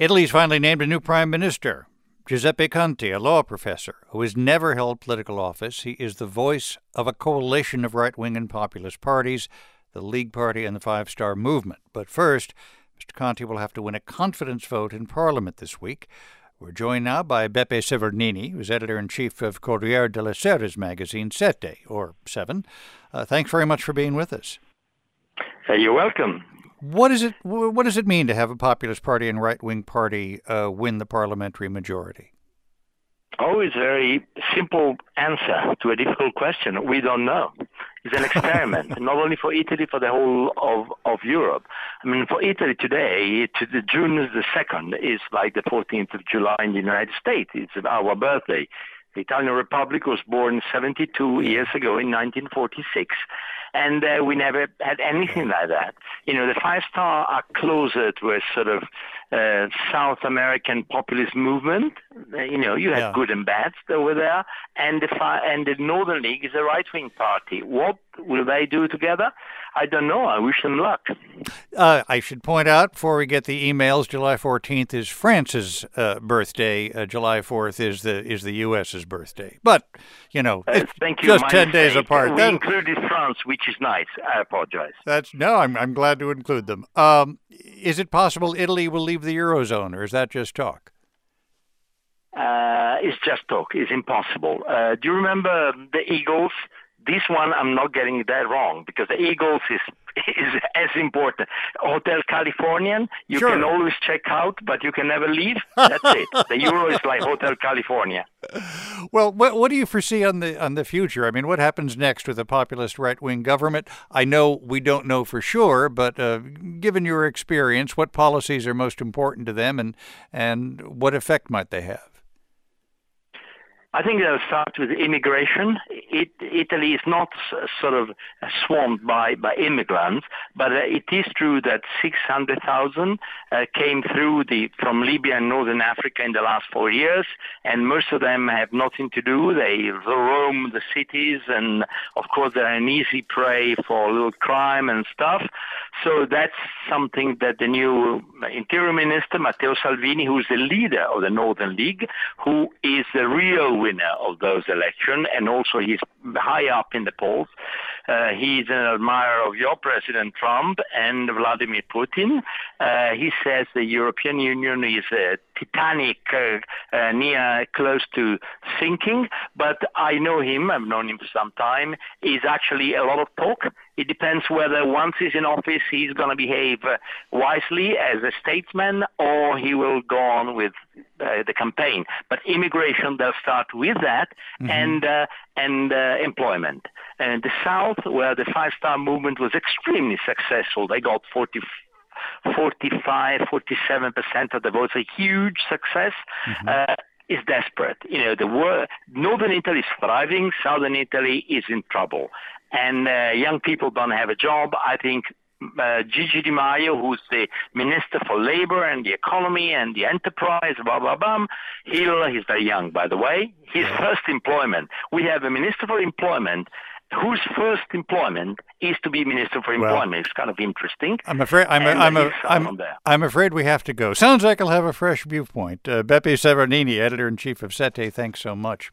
Italy's finally named a new prime minister, Giuseppe Conte, a law professor who has never held political office. He is the voice of a coalition of right-wing and populist parties, the League Party and the Five Star Movement. But first, Mr. Conte will have to win a confidence vote in Parliament this week. We're joined now by Beppe Severnini, who's editor-in-chief of Corriere della Sera's magazine Sette, or Seven. Thanks very much for being with us. You're welcome. What does it mean to have a populist party and right-wing party win the parliamentary majority? Oh, it's a very simple answer to a difficult question. We don't know. It's an experiment, not only for Italy, for the whole of Europe. I mean, for Italy today, June the 2nd is like the 14th of July in the United States. It's our birthday. The Italian Republic was born 72 years ago in 1946. And we never had anything like that. You know, the Five Star are closer to a sort of South American populist movement. You have good and bad over there. And the Northern League is a right-wing party. What will they do together? I don't know. I wish them luck. I should point out, before we get the emails, July 14th is France's birthday. July 4th is the U.S.'s birthday. But, it's thank you. Just 10 days apart. We included France, which is nice. I apologize. I'm glad to include them. Is it possible Italy will leave the Eurozone, or is that just talk? It's just talk. It's impossible. Do you remember the Eagles? This one, I'm not getting that wrong, because the Eagles is as important. Hotel Californian, you Sure. can always check out, but you can never leave. That's it. The Euro is like Hotel California. Well, what do you foresee on the future? I mean, what happens next with a populist right-wing government? I know we don't know for sure, but given your experience, what policies are most important to them, and what effect might they have? I think they'll start with immigration. Italy is not sort of swamped by immigrants, but it is true that 600,000 came through from Libya and Northern Africa in the last 4 years, and most of them have nothing to do. They roam the cities, and of course they're an easy prey for a little crime and stuff. So that's something that the new Interior Minister, Matteo Salvini, who's the leader of the Northern League, who is the real winner of those elections, and also he's high up in the polls. He's an admirer of your President Trump and Vladimir Putin. He says the European Union is a Titanic close to sinking, but I know him, I've known him for some time. He's actually a lot of talk. It depends whether once he's in office he's going to behave wisely as a statesman, or he will go on with the campaign. But immigration, they'll start with that, and employment. And the South, where the Five Star Movement was extremely successful, they got 47% of the votes, a huge success. Is desperate. Northern Italy is thriving, Southern Italy is in trouble. And young people don't have a job. I think Gigi Di Maio, who's the Minister for Labor and the Economy and the Enterprise, he's very young, by the way. His first employment. We have a Minister for Employment whose first employment is to be Minister for Employment. It's kind of interesting. I'm afraid we have to go. Sounds like I'll have a fresh viewpoint. Beppe Severnini, editor-in-chief of Sette, thanks so much.